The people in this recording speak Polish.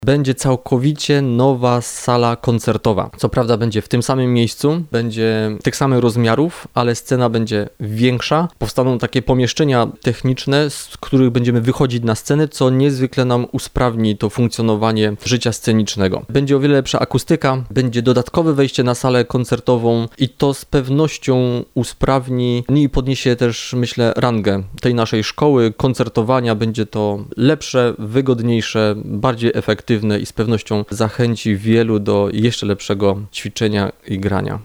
Będzie całkowicie nowa sala koncertowa. Co prawda będzie w tym samym miejscu, będzie tych samych rozmiarów, ale scena będzie większa. Powstaną takie pomieszczenia techniczne, z których będziemy wychodzić na scenę, co niezwykle nam usprawni to funkcjonowanie życia scenicznego. Będzie o wiele lepsza akustyka, będzie dodatkowe wejście na salę koncertową i to z pewnością usprawni i podniesie też, myślę, rangę tej naszej szkoły koncertowania. Będzie to lepsze, wygodniejsze, bardziej efektywne i z pewnością zachęci wielu do jeszcze lepszego ćwiczenia i grania.